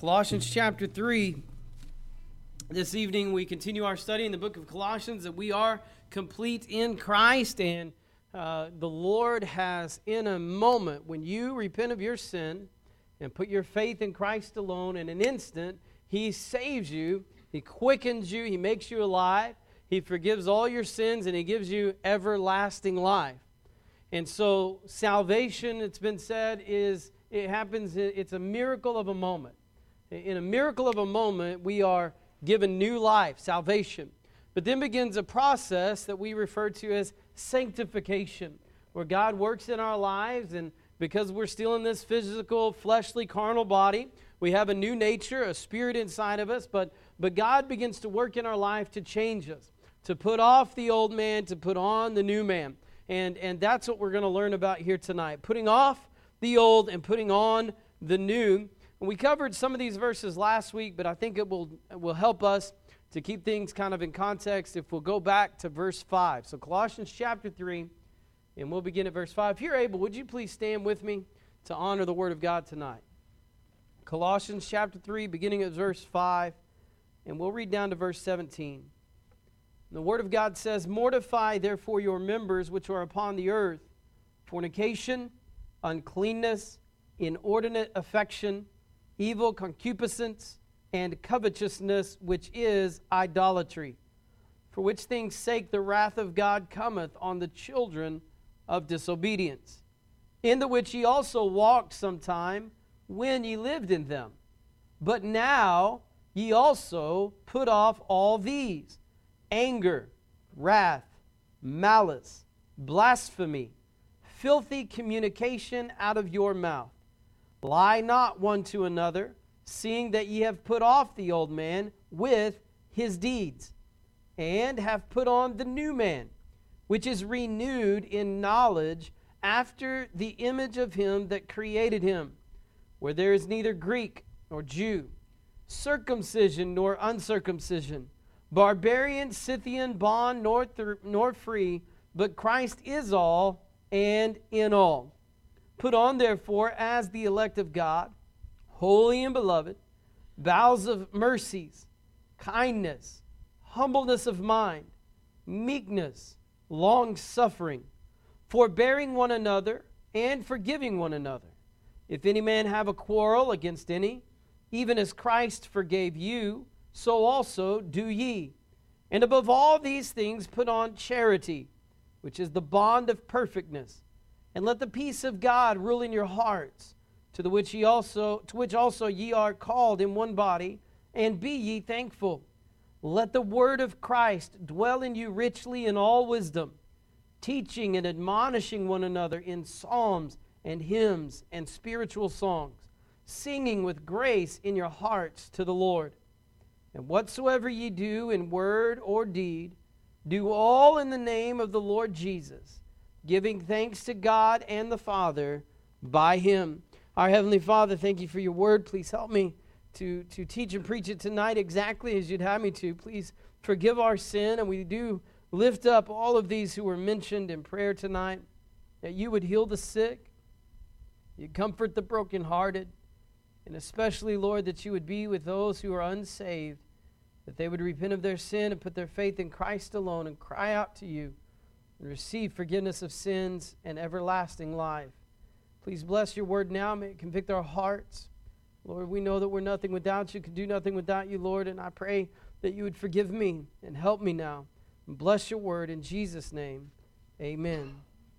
Colossians chapter 3. This evening we continue our study in the book of Colossians, that we are complete in Christ, and the Lord has, in a moment, when you repent of your sin and put your faith in Christ alone, in an instant, He saves you, He quickens you, He makes you alive, He forgives all your sins, and He gives you everlasting life. And so salvation, it's been said, it's a miracle of a moment. In a miracle of a moment, we are given new life, salvation. But then begins a process that we refer to as sanctification, where God works in our lives, and because we're still in this physical, fleshly, carnal body, we have a new nature, a spirit inside of us, but God begins to work in our life to change us, to put off the old man, to put on the new man. And that's what we're going to learn about here tonight, putting off the old and putting on the new. And we covered some of these verses last week, but I think it will help us to keep things kind of in context if we'll go back to verse 5. So Colossians chapter 3, and we'll begin at verse 5. If you're able, would you please stand with me to honor the Word of God tonight? Colossians chapter 3, beginning at verse 5, and we'll read down to verse 17. The Word of God says, "Mortify therefore your members which are upon the earth, fornication, uncleanness, inordinate affection, evil concupiscence, and covetousness, which is idolatry. For which things' sake the wrath of God cometh on the children of disobedience, in the which ye also walked sometime when ye lived in them. But now ye also put off all these: anger, wrath, malice, blasphemy, filthy communication out of your mouth. Lie not one to another, seeing that ye have put off the old man with his deeds, and have put on the new man, which is renewed in knowledge after the image of him that created him, where there is neither Greek nor Jew, circumcision nor uncircumcision, barbarian, Scythian, bond nor free, but Christ is all and in all. Put on, therefore, as the elect of God, holy and beloved, bowels of mercies, kindness, humbleness of mind, meekness, long-suffering, forbearing one another, and forgiving one another. If any man have a quarrel against any, even as Christ forgave you, so also do ye. And above all these things put on charity, which is the bond of perfectness. And let the peace of God rule in your hearts, to which also ye are called in one body, and be ye thankful. Let the word of Christ dwell in you richly in all wisdom, teaching and admonishing one another in psalms and hymns and spiritual songs, singing with grace in your hearts to the Lord. And whatsoever ye do in word or deed, do all in the name of the Lord Jesus, giving thanks to God and the Father by Him." Our Heavenly Father, thank you for your word. Please help me to teach and preach it tonight exactly as you'd have me to. Please forgive our sin, and we do lift up all of these who were mentioned in prayer tonight, that you would heal the sick, you'd comfort the brokenhearted, and especially, Lord, that you would be with those who are unsaved, that they would repent of their sin and put their faith in Christ alone and cry out to you and receive forgiveness of sins and everlasting life. Please bless your word now. May it convict our hearts. Lord, we know that we're nothing without you, can do nothing without you, Lord, and I pray that you would forgive me and help me now. And bless your word in Jesus' name. Amen.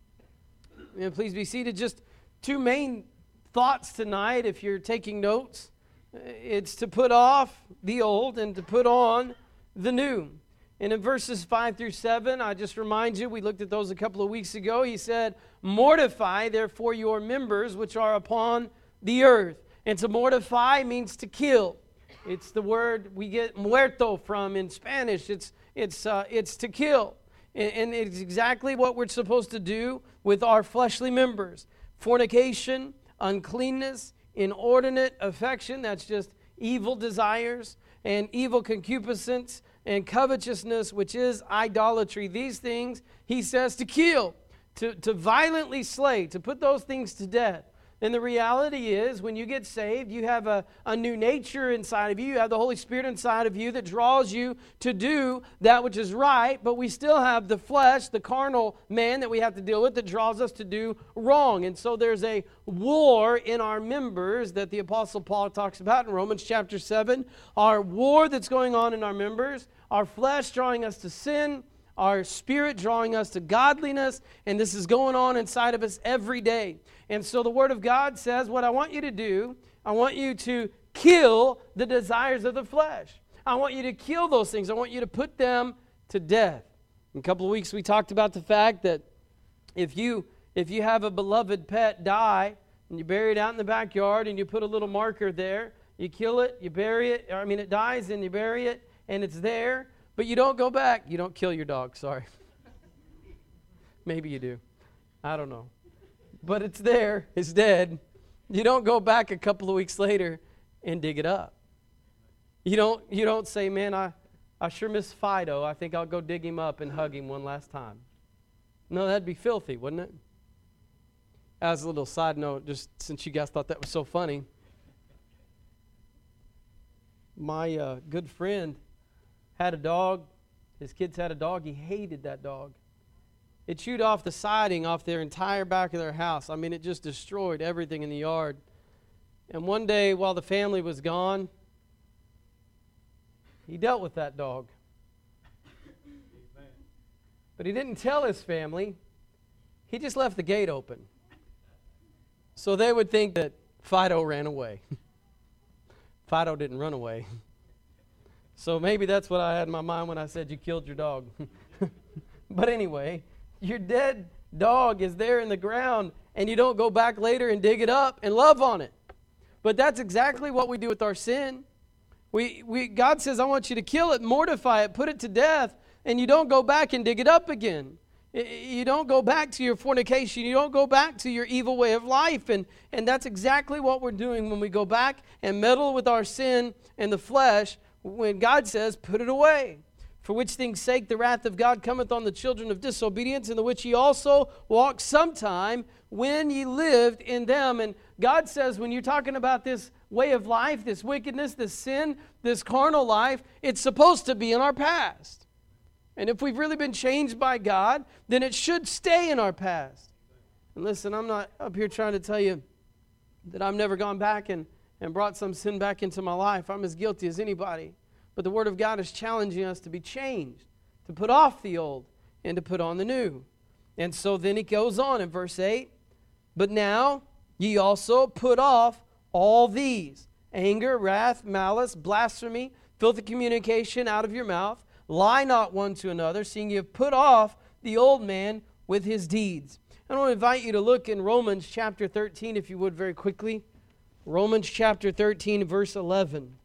And please be seated. Just two main thoughts tonight, if you're taking notes. It's to put off the old and to put on the new. And in verses 5 through 7, I just remind you, we looked at those a couple of weeks ago. He said, "Mortify therefore your members which are upon the earth." And to mortify means to kill. It's the word we get muerto from in Spanish. It's to kill. And it's exactly what we're supposed to do with our fleshly members. Fornication, uncleanness, inordinate affection, that's just evil desires, and evil concupiscence, and covetousness, which is idolatry. These things, he says, to kill, to violently slay, to put those things to death. And the reality is, when you get saved, you have a new nature inside of you. You have the Holy Spirit inside of you that draws you to do that which is right. But we still have the flesh, the carnal man that we have to deal with that draws us to do wrong. And so there's a war in our members that the Apostle Paul talks about in Romans chapter 7. Our war that's going on in our members, our flesh drawing us to sin, our spirit drawing us to godliness, and this is going on inside of us every day. And so the Word of God says, what I want you to do, I want you to kill the desires of the flesh. I want you to kill those things. I want you to put them to death. In a couple of weeks, we talked about the fact that if you have a beloved pet die, and you bury it out in the backyard, and you put a little marker there, you kill it, you bury it, it dies, and you bury it, and it's there, but you don't go back. You don't kill your dog, sorry. Maybe you do. I don't know. But it's there. It's dead. You don't go back a couple of weeks later and dig it up. You don't say, man, I sure miss Fido. I think I'll go dig him up and hug him one last time. No, that'd be filthy, wouldn't it? As a little side note, just since you guys thought that was so funny, my good friend had a dog. His kids had a dog. He hated that dog. It chewed off the siding off their entire back of their house. It just destroyed everything in the yard. And one day, while the family was gone, he dealt with that dog. But he didn't tell his family. He just left the gate open. So they would think that Fido ran away. Fido didn't run away. So maybe that's what I had in my mind when I said you killed your dog. But anyway, your dead dog is there in the ground, and you don't go back later and dig it up and love on it. But that's exactly what we do with our sin. God says, I want you to kill it, mortify it, put it to death, and you don't go back and dig it up again. You don't go back to your fornication. You don't go back to your evil way of life. And that's exactly what we're doing when we go back and meddle with our sin and the flesh when God says, put it away. For which things sake the wrath of God cometh on the children of disobedience, in the which ye also walked sometime when ye lived in them. And God says, when you're talking about this way of life, this wickedness, this sin, this carnal life, it's supposed to be in our past. And if we've really been changed by God, then it should stay in our past. And listen, I'm not up here trying to tell you that I've never gone back and brought some sin back into my life. I'm as guilty as anybody. But the Word of God is challenging us to be changed, to put off the old and to put on the new. And so then it goes on in verse 8. But now ye also put off all these: anger, wrath, malice, blasphemy, filthy communication out of your mouth. Lie not one to another, seeing ye have put off the old man with his deeds. I want to invite you to look in Romans chapter 13, if you would, very quickly. Romans chapter 13, verse 11.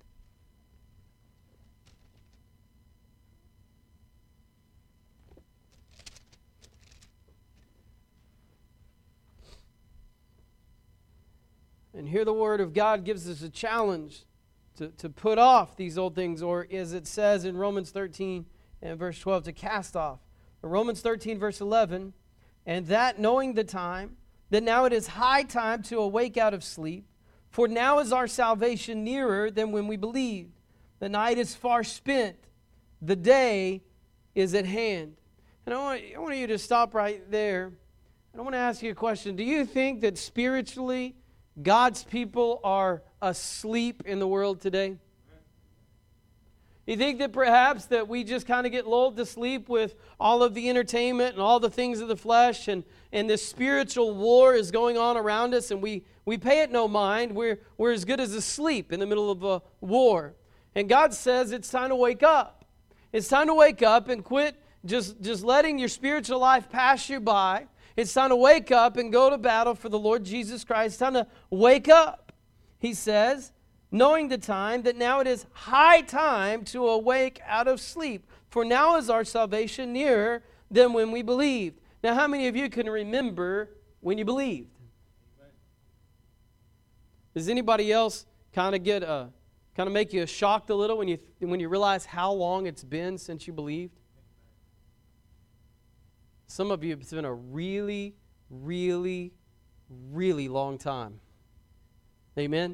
And here the Word of God gives us a challenge to put off these old things, or as it says in Romans 13 and verse 12, to cast off. Romans 13, verse 11, and that knowing the time, that now it is high time to awake out of sleep, for now is our salvation nearer than when we believed. The night is far spent, the day is at hand. And I want you to stop right there. And I want to ask you a question. Do you think that spiritually God's people are asleep in the world today? You think that perhaps that we just kind of get lulled to sleep with all of the entertainment and all the things of the flesh, and this spiritual war is going on around us, and we pay it no mind. We're as good as asleep in the middle of a war. And God says it's time to wake up. It's time to wake up and quit just letting your spiritual life pass you by. It's time to wake up and go to battle for the Lord Jesus Christ. It's time to wake up, he says, knowing the time, that now it is high time to awake out of sleep. For now is our salvation nearer than when we believed. Now, how many of you can remember when you believed? Does anybody else kind of make you shocked a little when you realize how long it's been since you believed? Some of you, it's been a really, really really long time. Amen?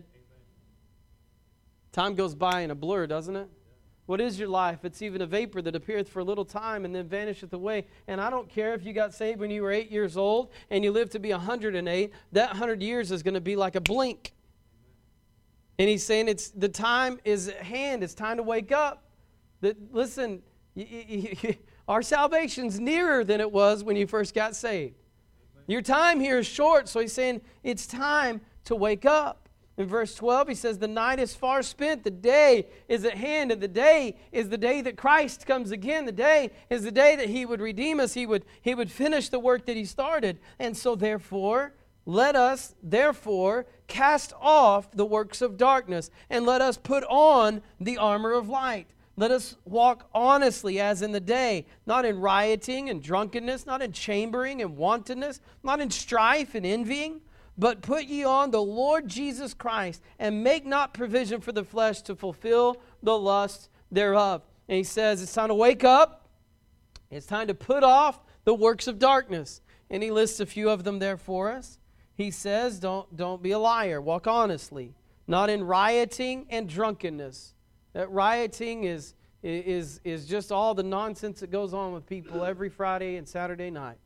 Time goes by in a blur, doesn't it? What is your life? It's even a vapor that appeareth for a little time and then vanisheth away. And I don't care if you got saved when you were 8 years old and you live to be 108. That 100 years is going to be like a blink. And he's saying the time is at hand. It's time to wake up. Listen, our salvation's nearer than it was when you first got saved. Your time here is short, so he's saying it's time to wake up. In verse 12, he says, the night is far spent, the day is at hand, and the day is the day that Christ comes again. The day is the day that He would redeem us. He would finish the work that He started. And so therefore, let us cast off the works of darkness, and let us put on the armor of light. Let us walk honestly as in the day, not in rioting and drunkenness, not in chambering and wantonness, not in strife and envying, but put ye on the Lord Jesus Christ, and make not provision for the flesh to fulfill the lusts thereof. And he says it's time to wake up. It's time to put off the works of darkness. And he lists a few of them there for us. He says, don't be a liar. Walk honestly, not in rioting and drunkenness. That rioting is just all the nonsense that goes on with people every Friday and Saturday night.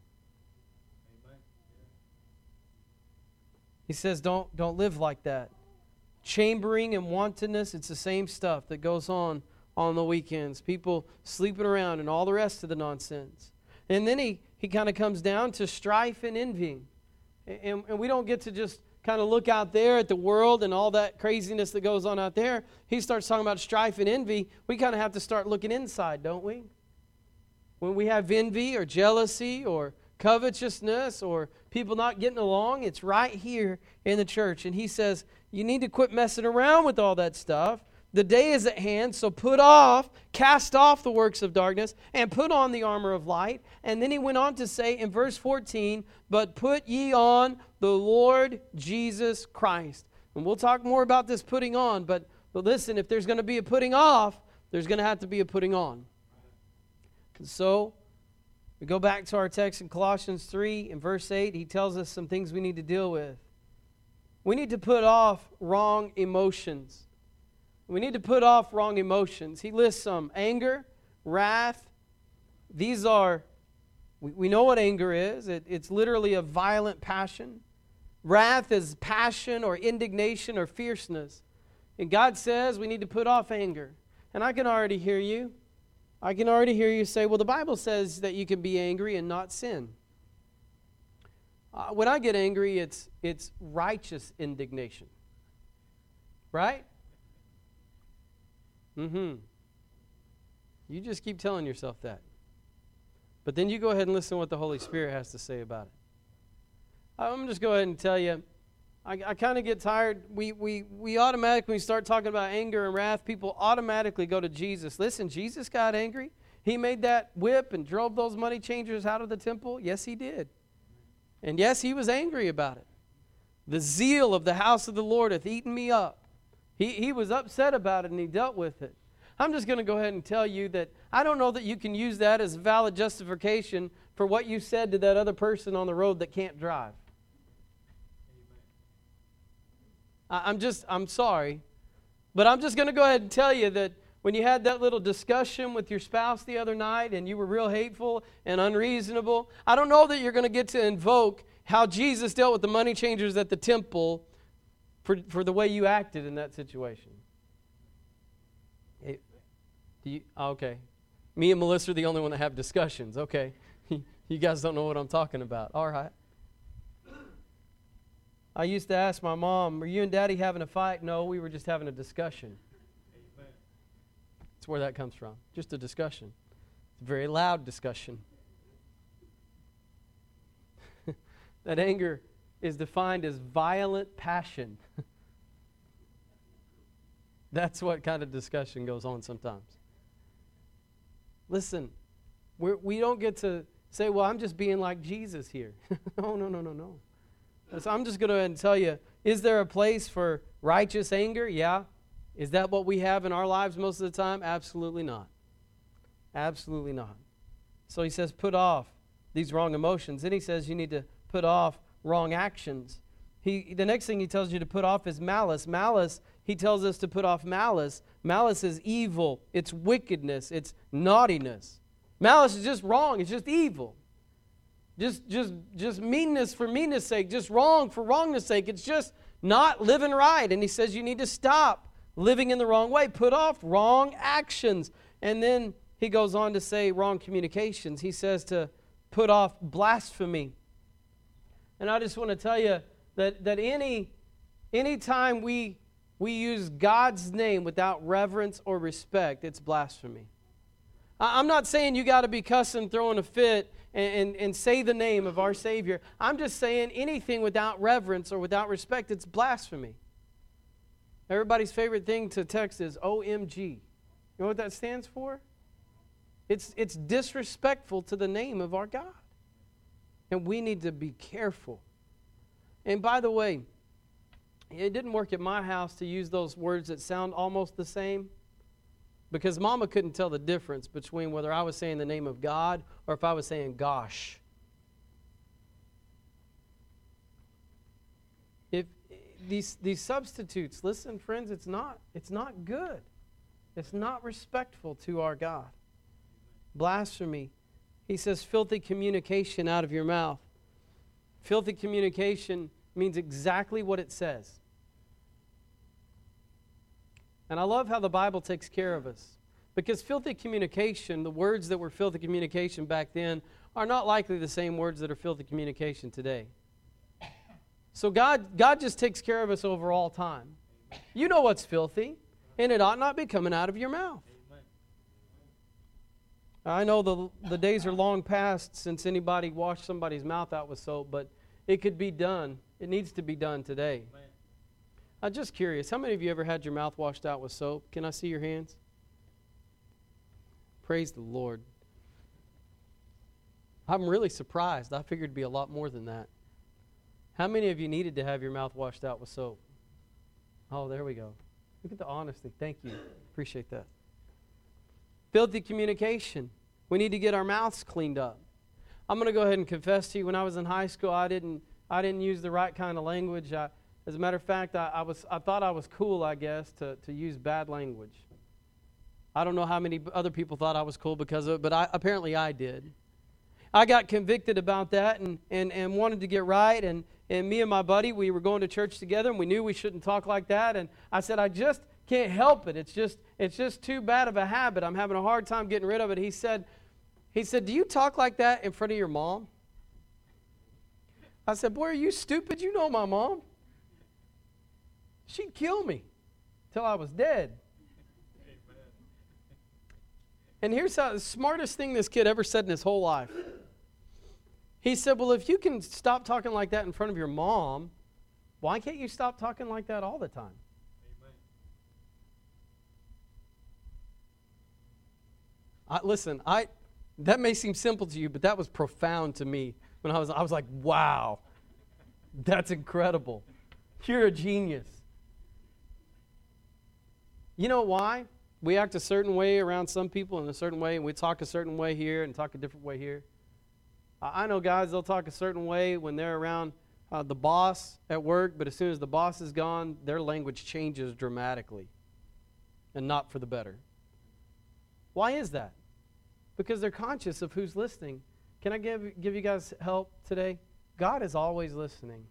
He says, don't live like that. Chambering and wantonness, it's the same stuff that goes on the weekends. People sleeping around and all the rest of the nonsense. And then he kind of comes down to strife and envying. And we don't get to just kind of look out there at the world and all that craziness that goes on out there. He starts talking about strife and envy. We kind of have to start looking inside, don't we? When we have envy or jealousy or covetousness or people not getting along, it's right here in the church. And he says, you need to quit messing around with all that stuff. The day is at hand, so cast off the works of darkness and put on the armor of light. And then he went on to say in verse 14, but put ye on the Lord Jesus Christ. And we'll talk more about this putting on, but listen, if there's going to be a putting off, there's going to have to be a putting on. And so we go back to our text in Colossians 3 in verse 8. He tells us some things we need to deal with. We need to put off wrong emotions. We need to put off wrong emotions. He lists some: anger, wrath. These are, we know what anger is. It's literally a violent passion. Wrath is passion or indignation or fierceness. And God says we need to put off anger. And I can already hear you. I can already hear you say, well, the Bible says that you can be angry and not sin. When I get angry, it's righteous indignation. Right? You just keep telling yourself that. But then you go ahead and listen to what the Holy Spirit has to say about it. I'm going to just go ahead and tell you, I kind of get tired. We automatically, when we start talking about anger and wrath, people automatically go to Jesus. Listen, Jesus got angry. He made that whip and drove those money changers out of the temple. Yes, He did. And yes, He was angry about it. The zeal of the house of the Lord hath eaten me up. He was upset about it, and He dealt with it. I'm just going to go ahead and tell you that I don't know that you can use that as valid justification for what you said to that other person on the road that can't drive. I'm sorry, but I'm just going to go ahead and tell you that when you had that little discussion with your spouse the other night and you were real hateful and unreasonable, I don't know that you're going to get to invoke how Jesus dealt with the money changers at the temple for the way you acted in that situation. Okay. Me and Melissa are the only one that have discussions. Okay. You guys don't know what I'm talking about. All right. I used to ask my mom, were you and Daddy having a fight? No, we were just having a discussion. Amen. That's where that comes from. Just a discussion. It's a very loud discussion. That anger is defined as violent passion. That's what kind of discussion goes on sometimes. Listen, we don't get to say, well, I'm just being like Jesus here. No. So I'm just going to go ahead and tell you, is there a place for righteous anger? Yeah. Is that what we have in our lives most of the time? Absolutely not. Absolutely not. So he says, put off these wrong emotions. Then he says you need to put off wrong actions. The next thing he tells you to put off is malice. Malice, he tells us to put off malice. Malice is evil. It's wickedness. It's naughtiness. Malice is just wrong. It's just evil. Just meanness for meanness' sake. Just wrong for wrongness' sake. It's just not living right. And he says you need to stop living in the wrong way. Put off wrong actions. And then he goes on to say wrong communications. He says to put off blasphemy. And I just want to tell you that any time we use God's name without reverence or respect, it's blasphemy. I'm not saying you got to be cussing, throwing a fit, and say the name of our Savior. I'm just saying anything without reverence or without respect, it's blasphemy. Everybody's favorite thing to text is OMG. You know what that stands for? It's disrespectful to the name of our God. And we need to be careful. And by the way, it didn't work at my house to use those words that sound almost the same, because Mama couldn't tell the difference between whether I was saying the name of God or if I was saying gosh. If these substitutes, listen, friends, it's not good. It's not respectful to our God. Blasphemy. He says filthy communication out of your mouth. Filthy communication means exactly what it says. And I love how the Bible takes care of us. Because filthy communication, the words that were filthy communication back then, are not likely the same words that are filthy communication today. So God just takes care of us over all time. You know what's filthy, and it ought not be coming out of your mouth. I know the days are long past since anybody washed somebody's mouth out with soap, but it could be done. It needs to be done today. I'm just curious, how many of you ever had your mouth washed out with soap? Can I see your hands? Praise the Lord. I'm really surprised. I figured it'd be a lot more than that. How many of you needed to have your mouth washed out with soap? Oh, there we go. Look at the honesty. Thank you. Appreciate that. Filthy communication. We need to get our mouths cleaned up. I'm going to go ahead and confess to you, when I was in high school, I didn't use the right kind of language. As a matter of fact, I thought I was cool, I guess, to use bad language. I don't know how many other people thought I was cool because of it, but apparently I did. I got convicted about that and wanted to get right, and me and my buddy, we were going to church together, and we knew we shouldn't talk like that, and I said, I just can't help it. It's just too bad of a habit. I'm having a hard time getting rid of it. He said, do you talk like that in front of your mom? I said, boy, are you stupid? You know my mom. She'd kill me till I was dead. And here's the smartest thing this kid ever said in his whole life. He said, well, if you can stop talking like that in front of your mom, why can't you stop talking like that all the time? Listen, that may seem simple to you, but that was profound to me. When I was like, wow, that's incredible. You're a genius. You know why? We act a certain way around some people in a certain way, and we talk a certain way here and talk a different way here. I know guys, they'll talk a certain way when they're around the boss at work, but as soon as the boss is gone, their language changes dramatically, and not for the better. Why is that? Because they're conscious of who's listening. Can I give you guys help today? God is always listening.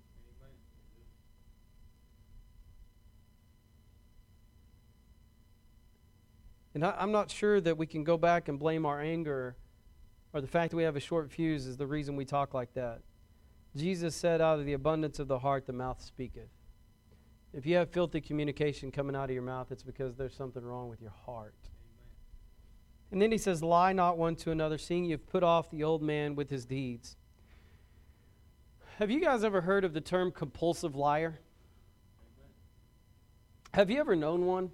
And I'm not sure that we can go back and blame our anger or the fact that we have a short fuse is the reason we talk like that. Jesus said, out of the abundance of the heart, the mouth speaketh. If you have filthy communication coming out of your mouth, it's because there's something wrong with your heart. And then he says, lie not one to another, seeing you've put off the old man with his deeds. Have you guys ever heard of the term compulsive liar? Have you ever known one?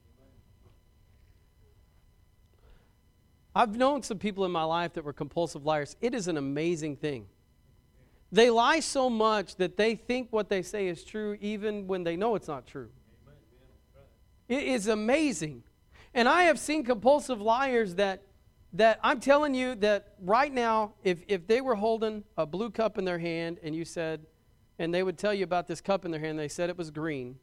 I've known some people in my life that were compulsive liars. It is an amazing thing. They lie so much that they think what they say is true even when they know it's not true. It is amazing. And I have seen compulsive liars that I'm telling you that right now, if they were holding a blue cup in their hand and you said, and they would tell you about this cup in their hand, they said it was green,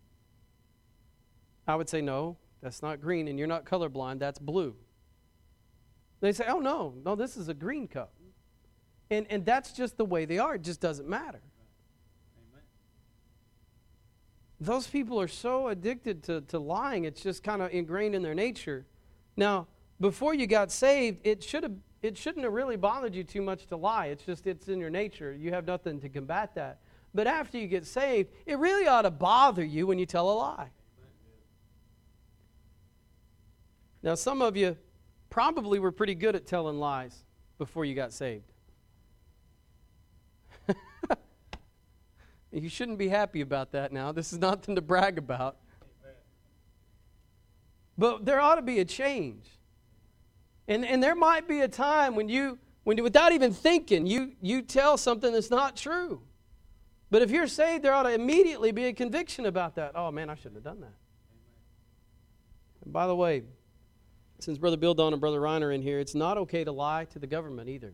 I would say, no, that's not green, and you're not colorblind, that's blue. They say, oh, no, this is a green cup. And that's just the way they are. It just doesn't matter. Amen. Those people are so addicted to lying, it's just kind of ingrained in their nature. Now, before you got saved, it shouldn't have really bothered you too much to lie. It's in your nature. You have nothing to combat that. But after you get saved, it really ought to bother you when you tell a lie. Now, some of you probably were pretty good at telling lies before you got saved. You shouldn't be happy about that now. This is nothing to brag about. But there ought to be a change. And there might be a time when you without even thinking, you tell something that's not true. But if you're saved, there ought to immediately be a conviction about that. Oh, man, I shouldn't have done that. And by the way, since Brother Bill Don and Brother Ryan are in here, it's not okay to lie to the government either.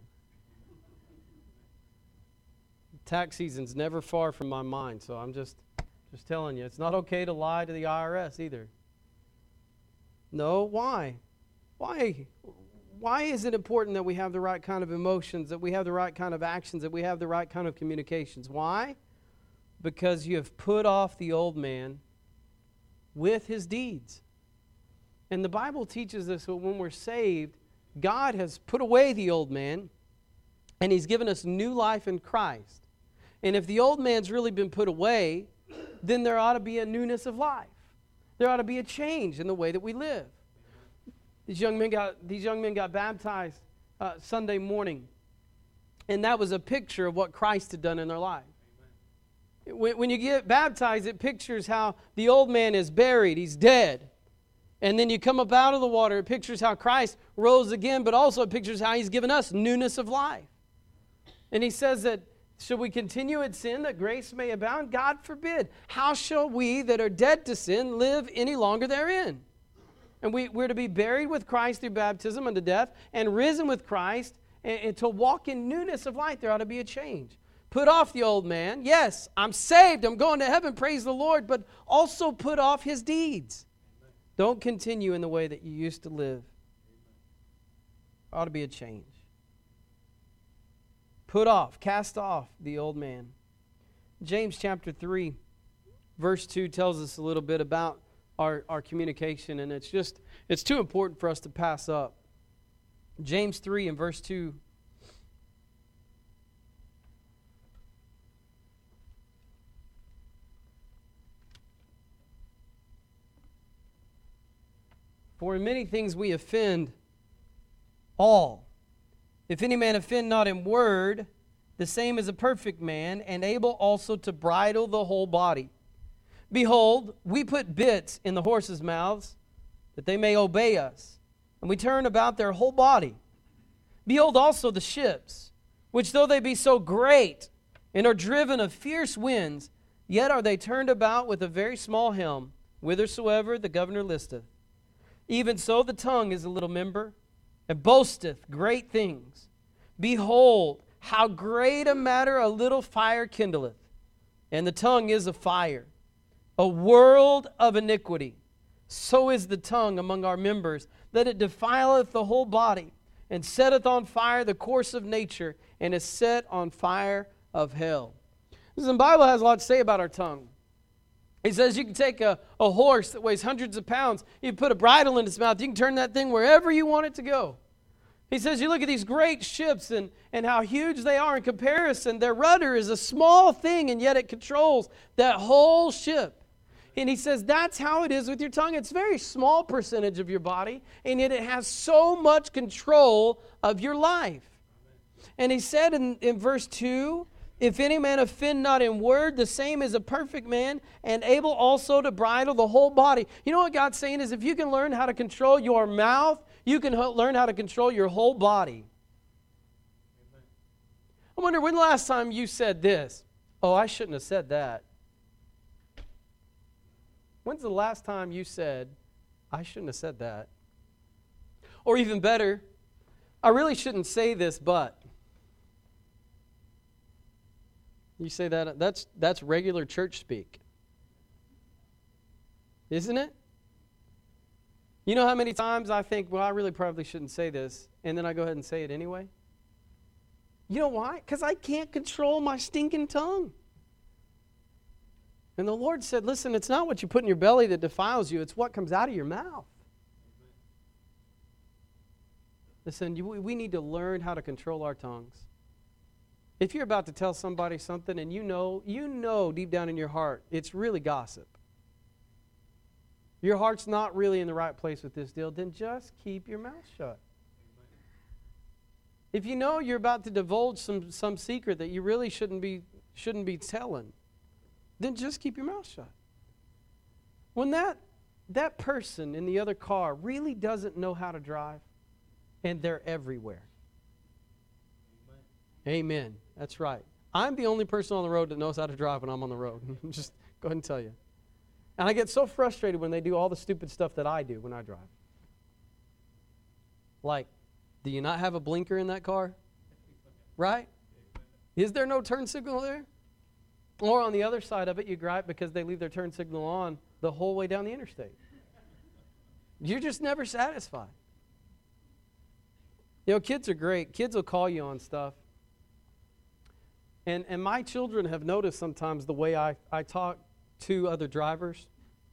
Tax season's never far from my mind, so I'm just telling you, it's not okay to lie to the IRS either. No, why? Why is it important that we have the right kind of emotions, that we have the right kind of actions, that we have the right kind of communications? Why? Because you have put off the old man with his deeds. And the Bible teaches us that when we're saved, God has put away the old man, and he's given us new life in Christ. And if the old man's really been put away, then there ought to be a newness of life. There ought to be a change in the way that we live. These young men got baptized Sunday morning, and that was a picture of what Christ had done in their life. When you get baptized, it pictures how the old man is buried, he's dead. And then you come up out of the water, it pictures how Christ rose again, but also it pictures how he's given us newness of life. And he says that, should we continue in sin that grace may abound? God forbid. How shall we that are dead to sin live any longer therein? And we're to be buried with Christ through baptism unto death, and risen with Christ, and to walk in newness of life. There ought to be a change. Put off the old man. Yes, I'm saved. I'm going to heaven. Praise the Lord. But also put off his deeds. Amen. Don't continue in the way that you used to live. There ought to be a change. Put off, cast off the old man. James chapter 3, verse 2 tells us a little bit about our communication, and it's too important for us to pass up. James 3 and verse 2. For in many things we offend all. If any man offend not in word, the same is a perfect man, and able also to bridle the whole body. Behold, we put bits in the horses' mouths, that they may obey us, and we turn about their whole body. Behold also the ships, which though they be so great, and are driven of fierce winds, yet are they turned about with a very small helm, whithersoever the governor listeth. Even so the tongue is a little member, and boasteth great things. Behold, how great a matter a little fire kindleth. And the tongue is a fire, a world of iniquity. So is the tongue among our members, that it defileth the whole body, and setteth on fire the course of nature, and is set on fire of hell. The Bible has a lot to say about our tongue. He says you can take a horse that weighs hundreds of pounds, you put a bridle in its mouth, you can turn that thing wherever you want it to go. He says you look at these great ships and how huge they are in comparison. Their rudder is a small thing, and yet it controls that whole ship. And he says that's how it is with your tongue. It's a very small percentage of your body, and yet it has so much control of your life. And he said in verse 2, if any man offend not in word, the same is a perfect man, and able also to bridle the whole body. You know what God's saying is if you can learn how to control your mouth, you can learn how to control your whole body. Amen. I wonder when the last time you said this? Oh, I shouldn't have said that. When's the last time you said, I shouldn't have said that? Or even better, I really shouldn't say this, but. You say that, that's regular church speak. Isn't it? You know how many times I think, well, I really probably shouldn't say this, and then I go ahead and say it anyway? You know why? Because I can't control my stinking tongue. And the Lord said, listen, it's not what you put in your belly that defiles you, it's what comes out of your mouth. Listen, we need to learn how to control our tongues. If you're about to tell somebody something and you know deep down in your heart, it's really gossip. Your heart's not really in the right place with this deal, then just keep your mouth shut. If you know you're about to divulge some secret that you really shouldn't be telling, then just keep your mouth shut. When that person in the other car really doesn't know how to drive, and they're everywhere. Amen. That's right. I'm the only person on the road that knows how to drive when I'm on the road. Just go ahead and tell you. And I get so frustrated when they do all the stupid stuff that I do when I drive. Like, do you not have a blinker in that car? Right? Is there no turn signal there? Or on the other side of it, you gripe because they leave their turn signal on the whole way down the interstate. You're just never satisfied. You know, kids are great. Kids will call you on stuff. And my children have noticed sometimes the way I talk to other drivers.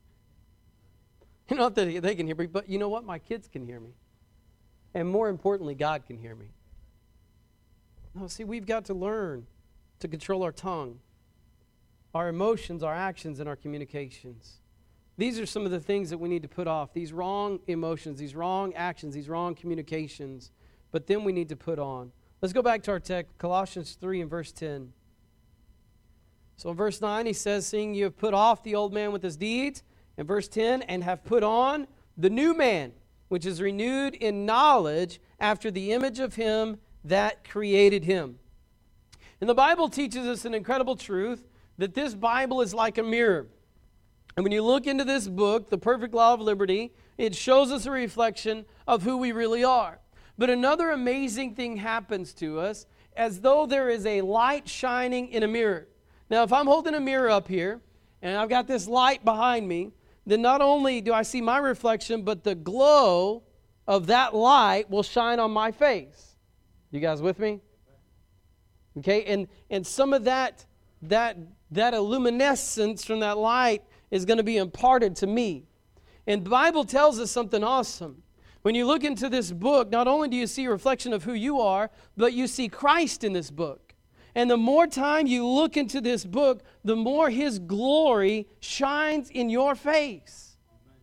Not that they can hear me, but you know what? My kids can hear me. And more importantly, God can hear me. No, see, we've got to learn to control our tongue, our emotions, our actions, and our communications. These are some of the things that we need to put off. These wrong emotions, these wrong actions, these wrong communications. But then we need to put on. Let's go back to our text, Colossians 3 and verse 10. So in verse 9, he says, seeing you have put off the old man with his deeds. In verse 10, and have put on the new man, which is renewed in knowledge after the image of him that created him. And the Bible teaches us an incredible truth, that this Bible is like a mirror. And when you look into this book, The Perfect Law of Liberty, it shows us a reflection of who we really are. But another amazing thing happens to us, as though there is a light shining in a mirror. Now, if I'm holding a mirror up here, and I've got this light behind me, then not only do I see my reflection, but the glow of that light will shine on my face. You guys with me? Okay, and some of that illuminescence from that light is going to be imparted to me. And the Bible tells us something awesome. When you look into this book, not only do you see a reflection of who you are, but you see Christ in this book. And the more time you look into this book, the more His glory shines in your face.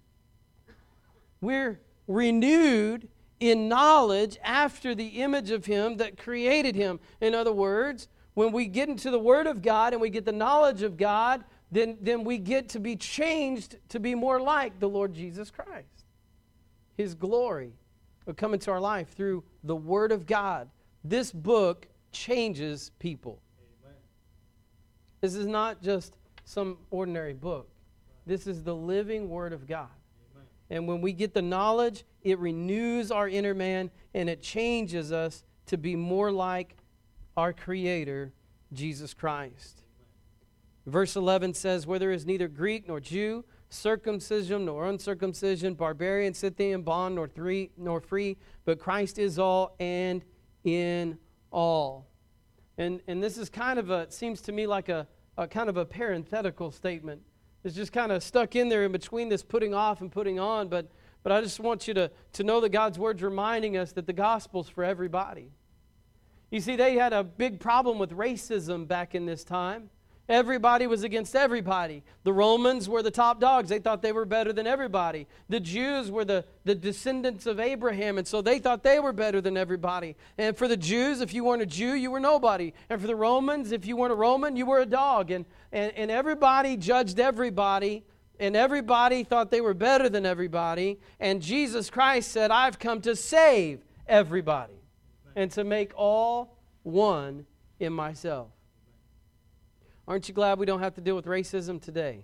We're renewed in knowledge after the image of Him that created Him. In other words, when we get into the Word of God and we get the knowledge of God, then we get to be changed to be more like the Lord Jesus Christ. His glory will come into our life through the Word of God. This book changes people. Amen. This is not just some ordinary book. This is the living Word of God. Amen. And when we get the knowledge, it renews our inner man and it changes us to be more like our Creator, Jesus Christ. Amen. Verse 11 says, where there is neither Greek nor Jew, circumcision nor uncircumcision, barbarian, Scythian, bond nor free, but Christ is all and in all. And this is kind of it seems to me like a kind of a parenthetical statement. It's just kind of stuck in there in between this putting off and putting on, but I just want you to know that God's Word's reminding us that the gospel's for everybody. You see, they had a big problem with racism back in this time. Everybody was against everybody. The Romans were the top dogs. They thought they were better than everybody. The Jews were the descendants of Abraham, and so they thought they were better than everybody. And for the Jews, if you weren't a Jew, you were nobody. And for the Romans, if you weren't a Roman, you were a dog. And everybody judged everybody, and everybody thought they were better than everybody. And Jesus Christ said, I've come to save everybody and to make all one in myself. Aren't you glad we don't have to deal with racism today?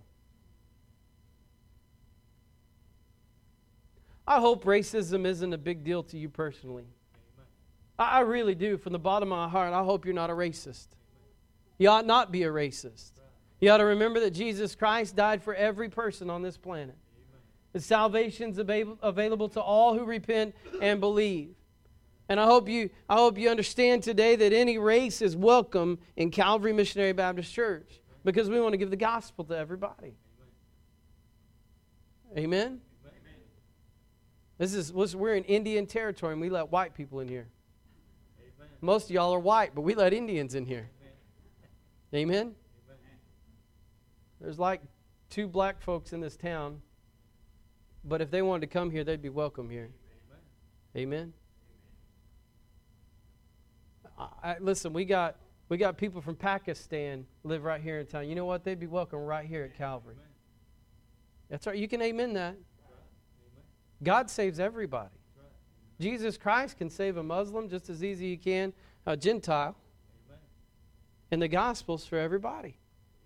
I hope racism isn't a big deal to you personally. I really do. From the bottom of my heart, I hope you're not a racist. You ought not be a racist. You ought to remember that Jesus Christ died for every person on this planet. The salvation's available to all who repent and believe. And I hope you understand today that any race is welcome in Calvary Missionary Baptist Church, because we want to give the gospel to everybody. Amen? We're in Indian territory, and we let white people in here. Most of y'all are white, but we let Indians in here. Amen? There's like 2 black folks in this town, but if they wanted to come here, they'd be welcome here. Amen? Listen, we got people from Pakistan live right here in town. You know what? They'd be welcome right here at Calvary. That's right. You can amen that. God saves everybody. Jesus Christ can save a Muslim just as easy as he can a Gentile. And the gospel's for everybody.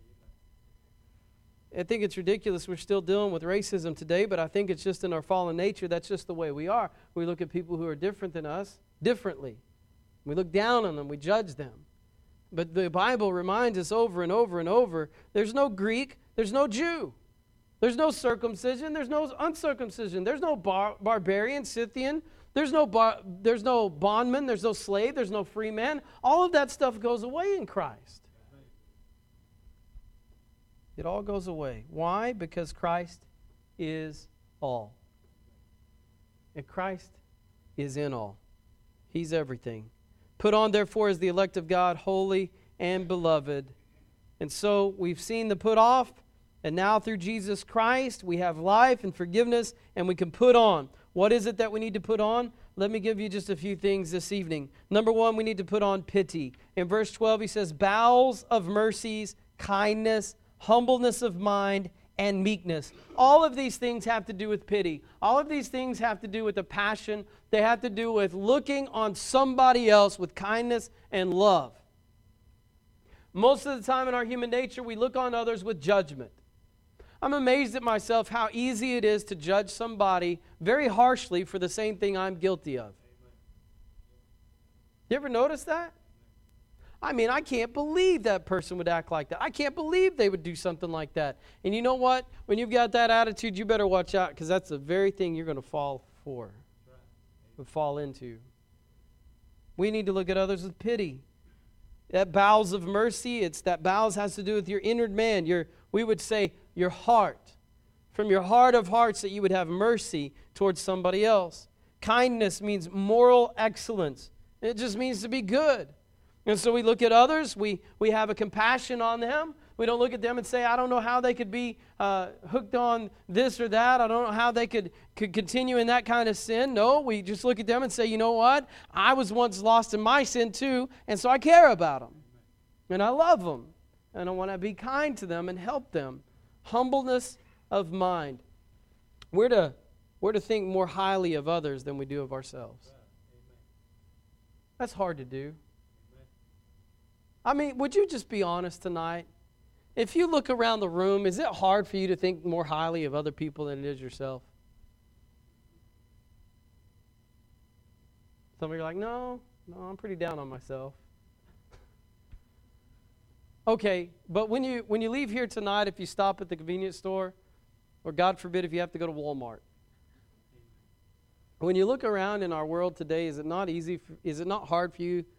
I think it's ridiculous we're still dealing with racism today, but I think it's just in our fallen nature. That's just the way we are. We look at people who are different than us differently. We look down on them. We judge them. But the Bible reminds us over and over and over, there's no Greek, there's no Jew. There's no circumcision, there's no uncircumcision. There's no barbarian, Scythian. There's no bondman, there's no slave, there's no free man. All of that stuff goes away in Christ. It all goes away. Why? Because Christ is all. And Christ is in all. He's everything. Put on, therefore, as the elect of God, holy and beloved. And so we've seen the put off, and now through Jesus Christ, we have life and forgiveness, and we can put on. What is it that we need to put on? Let me give you just a few things this evening. Number 1, we need to put on pity. In verse 12, he says, bowels of mercies, kindness, humbleness of mind, and meekness. All of these things have to do with pity. All of these things have to do with a passion. They have to do with looking on somebody else with kindness and love. Most of the time in our human nature, we look on others with judgment. I'm amazed at myself how easy it is to judge somebody very harshly for the same thing I'm guilty of. You ever notice that? I mean, I can't believe that person would act like that. I can't believe they would do something like that. And you know what? When you've got that attitude, you better watch out, because that's the very thing you're going to fall for, fall into. We need to look at others with pity. That bowels of mercy, that bowels has to do with your inward man, we would say your heart. From your heart of hearts that you would have mercy towards somebody else. Kindness means moral excellence. It just means to be good. And so we look at others, we have a compassion on them. We don't look at them and say, I don't know how they could be hooked on this or that. I don't know how they could continue in that kind of sin. No, we just look at them and say, you know what? I was once lost in my sin too, and so I care about them. And I love them. And I want to be kind to them and help them. Humbleness of mind. We're to think more highly of others than we do of ourselves. That's hard to do. I mean, would you just be honest tonight? If you look around the room, is it hard for you to think more highly of other people than it is yourself? Some of you are like, no, I'm pretty down on myself. Okay, but when you leave here tonight, if you stop at the convenience store, or God forbid if you have to go to Walmart, when you look around in our world today, is it not hard for you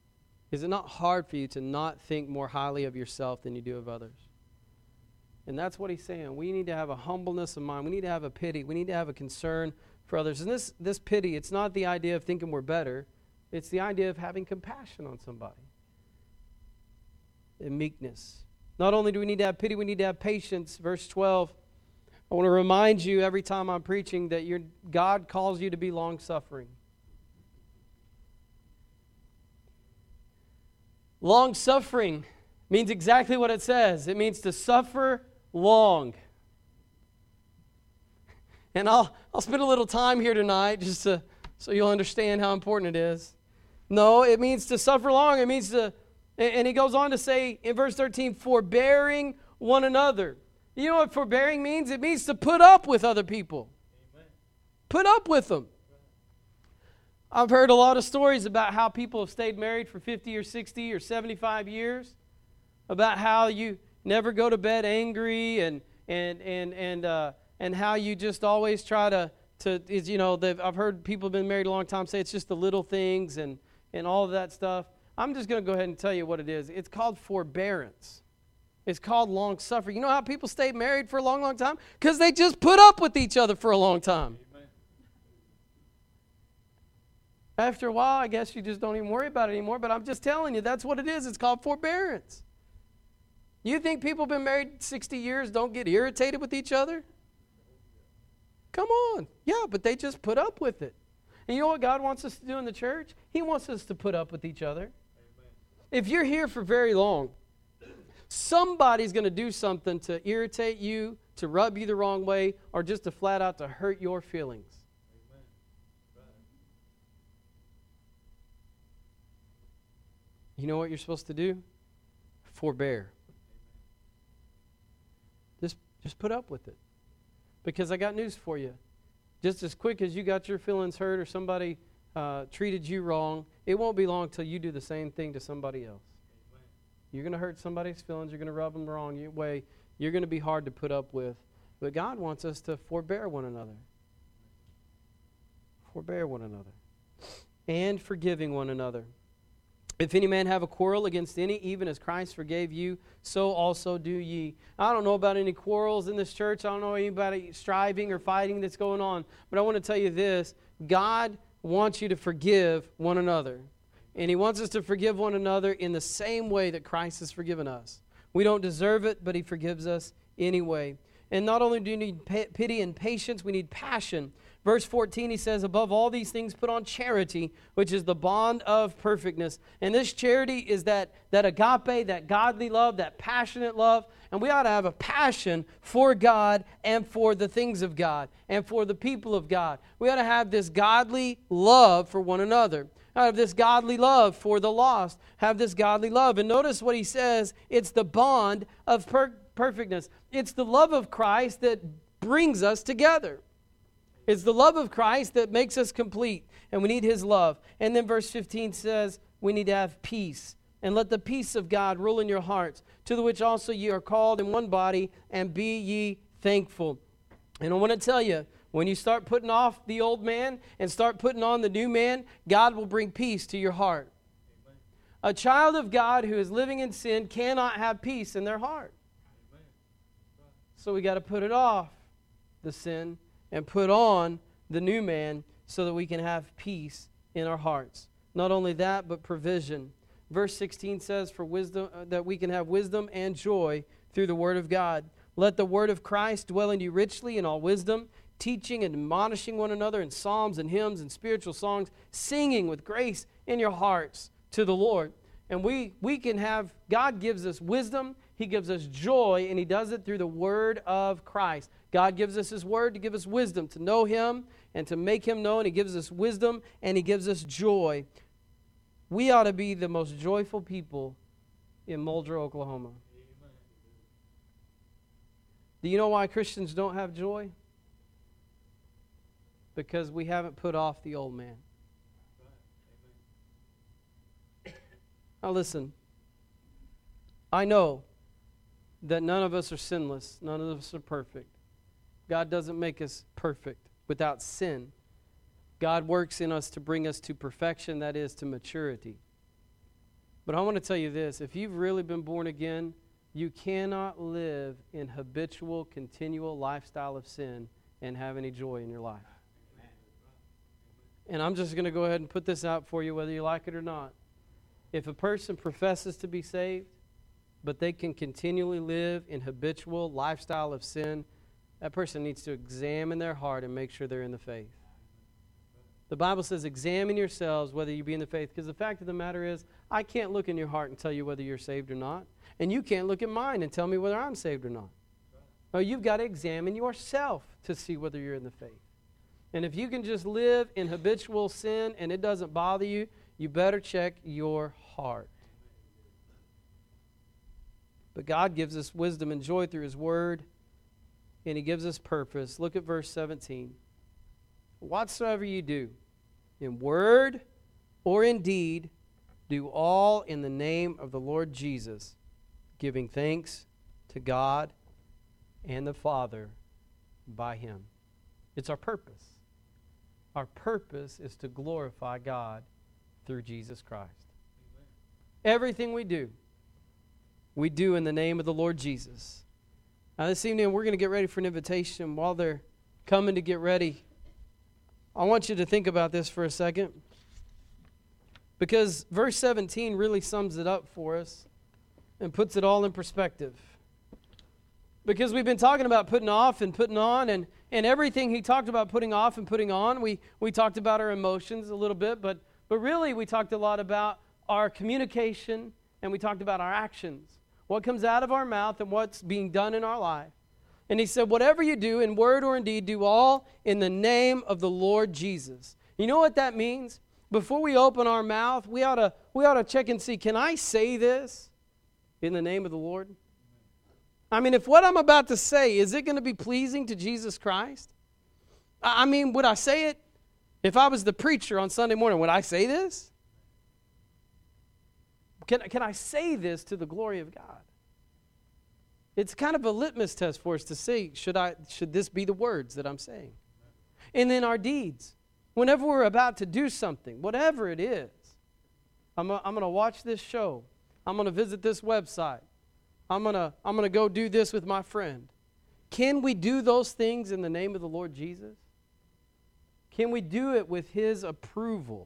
to not think more highly of yourself than you do of others? And that's what he's saying. We need to have a humbleness of mind. We need to have a pity. We need to have a concern for others. And this pity, it's not the idea of thinking we're better. It's the idea of having compassion on somebody. And meekness. Not only do we need to have pity, we need to have patience. Verse 12, I want to remind you every time I'm preaching that God calls you to be long-suffering. Long-suffering means exactly what it says. It means to suffer long. And I'll spend a little time here tonight just so you'll understand how important it is. No, it means to suffer long. It means to, and he goes on to say in verse 13, forbearing one another. You know what forbearing means? It means to put up with other people. Amen. Put up with them. I've heard a lot of stories about how people have stayed married for 50 or 60 or 75 years. about how you never go to bed angry and how you just always try I've heard people who've been married a long time say it's just the little things and all of that stuff. I'm just going to go ahead and tell you what it is. It's called forbearance. It's called long suffering. You know how people stay married for a long, long time? Because they just put up with each other for a long time. Amen. After a while, I guess you just don't even worry about it anymore. But I'm just telling you, that's what it is. It's called forbearance. You think people been married 60 years don't get irritated with each other? Come on. Yeah, but they just put up with it. And you know what God wants us to do in the church? He wants us to put up with each other. Amen. If you're here for very long, somebody's going to do something to irritate you, to rub you the wrong way, or just to flat out to hurt your feelings. Amen. You know what you're supposed to do? Forbear. Just put up with it. Because I got news for you. Just as quick as you got your feelings hurt or somebody treated you wrong, it won't be long till you do the same thing to somebody else. Amen. You're going to hurt somebody's feelings. You're going to rub them the wrong way. You're going to be hard to put up with. But God wants us to forbear one another. Forbear one another. And forgiving one another. If any man have a quarrel against any, even as Christ forgave you, so also do ye. I don't know about any quarrels in this church. I don't know anybody striving or fighting that's going on. But I want to tell you this. God wants you to forgive one another. And He wants us to forgive one another in the same way that Christ has forgiven us. We don't deserve it, but He forgives us anyway. And not only do you need pity and patience, we need passion. Verse 14, he says, above all these things put on charity, which is the bond of perfectness. And this charity is that agape, that godly love, that passionate love. And we ought to have a passion for God and for the things of God and for the people of God. We ought to have this godly love for one another. Have this godly love for the lost. Have this godly love. And notice what he says. It's the bond of perfectness. It's the love of Christ that brings us together. It's the love of Christ that makes us complete, and we need His love. And then verse 15 says we need to have peace. And let the peace of God rule in your hearts, to the which also ye are called in one body, and be ye thankful. And I want to tell you, when you start putting off the old man and start putting on the new man, God will bring peace to your heart. Amen. A child of God who is living in sin cannot have peace in their heart. Amen. So we got to put it off, the sin, and put on the new man so that we can have peace in our hearts. Not only that, but provision. Verse 16 says, for wisdom, that we can have wisdom and joy through the word of God. Let the word of Christ dwell in you richly in all wisdom, teaching and admonishing one another in psalms and hymns and spiritual songs, singing with grace in your hearts to the Lord. And we can have, God gives us wisdom, He gives us joy, and He does it through the word of Christ. God gives us His word to give us wisdom, to know Him and to make Him known. He gives us wisdom and He gives us joy. We ought to be the most joyful people in Mulder, Oklahoma. Amen. Do you know why Christians don't have joy? Because we haven't put off the old man. Now listen, I know that none of us are sinless. None of us are perfect. God doesn't make us perfect without sin. God works in us to bring us to perfection, that is, to maturity. But I want to tell you this. If you've really been born again, you cannot live in habitual, continual lifestyle of sin and have any joy in your life. And I'm just going to go ahead and put this out for you, whether you like it or not. If a person professes to be saved, but they can continually live in habitual lifestyle of sin, that person needs to examine their heart and make sure they're in the faith. The Bible says, examine yourselves whether you be in the faith. Because the fact of the matter is, I can't look in your heart and tell you whether you're saved or not. And you can't look at mine and tell me whether I'm saved or not. No, you've got to examine yourself to see whether you're in the faith. And if you can just live in habitual sin and it doesn't bother you, you better check your heart. But God gives us wisdom and joy through His Word, and He gives us purpose. Look at verse 17. Whatsoever you do, in word or in deed, do all in the name of the Lord Jesus, giving thanks to God and the Father by Him. It's our purpose. Our purpose is to glorify God through Jesus Christ. Amen. Everything we do in the name of the Lord Jesus. Now this evening we're going to get ready for an invitation. While they're coming to get ready, I want you to think about this for a second, because verse 17 really sums it up for us and puts it all in perspective. Because we've been talking about putting off and putting on, and everything he talked about putting off and putting on, we talked about our emotions a little bit, but really we talked a lot about our communication, and we talked about our actions, what comes out of our mouth and what's being done in our life. And he said, whatever you do in word or in deed, do all in the name of the Lord Jesus. You know what that means? Before we open our mouth, we ought to check and see, can I say this in the name of the Lord? I mean, if what I'm about to say, is it going to be pleasing to Jesus Christ? I mean, would I say it? If I was the preacher on Sunday morning, would I say this? Can I say this to the glory of God? It's kind of a litmus test for us to see, should this be the words that I'm saying? And then our deeds. Whenever we're about to do something, whatever it is, I'm going to watch this show. I'm going to visit this website. I'm going to go do this with my friend. Can we do those things in the name of the Lord Jesus? Can we do it with His approval?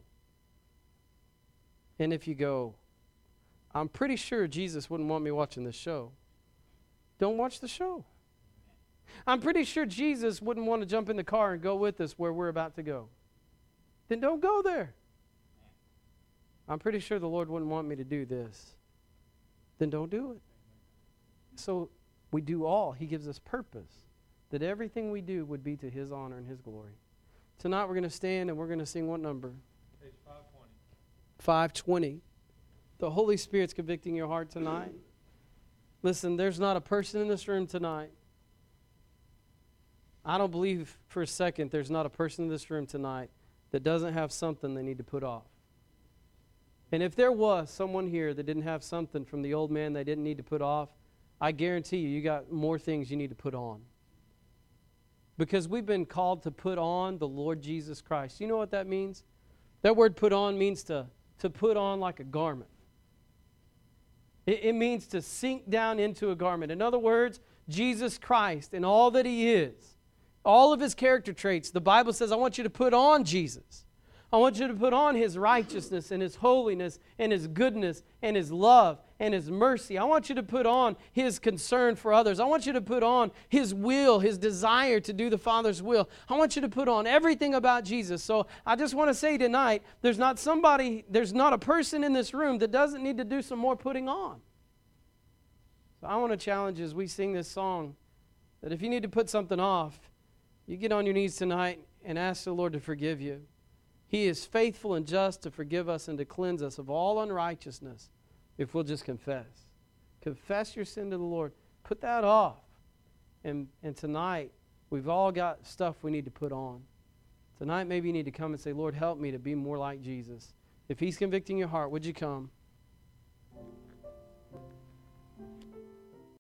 And if you go, I'm pretty sure Jesus wouldn't want me watching this show, don't watch the show. I'm pretty sure Jesus wouldn't want to jump in the car and go with us where we're about to go. Then don't go there. I'm pretty sure the Lord wouldn't want me to do this. Then don't do it. So we do all. He gives us purpose, that everything we do would be to His honor and His glory. Tonight we're going to stand and we're going to sing what number? Page 520. 520. The Holy Spirit's convicting your heart tonight. Listen, there's not a person in this room tonight. I don't believe for a second there's not a person in this room tonight that doesn't have something they need to put off. And if there was someone here that didn't have something from the old man they didn't need to put off, I guarantee you got more things you need to put on. Because we've been called to put on the Lord Jesus Christ. You know what that means? That word put on means to put on like a garment. It means to sink down into a garment. In other words, Jesus Christ and all that He is, all of His character traits, the Bible says, I want you to put on Jesus. I want you to put on His righteousness and His holiness and His goodness and His love and His mercy. I want you to put on His concern for others. I want you to put on His will, His desire to do the Father's will. I want you to put on everything about Jesus. So I just want to say tonight, there's not a person in this room that doesn't need to do some more putting on. So I want to challenge as we sing this song that if you need to put something off, you get on your knees tonight and ask the Lord to forgive you. He is faithful and just to forgive us and to cleanse us of all unrighteousness if we'll just confess. Confess your sin to the Lord. Put that off. And tonight, we've all got stuff we need to put on. Tonight, maybe you need to come and say, Lord, help me to be more like Jesus. If He's convicting your heart, would you come?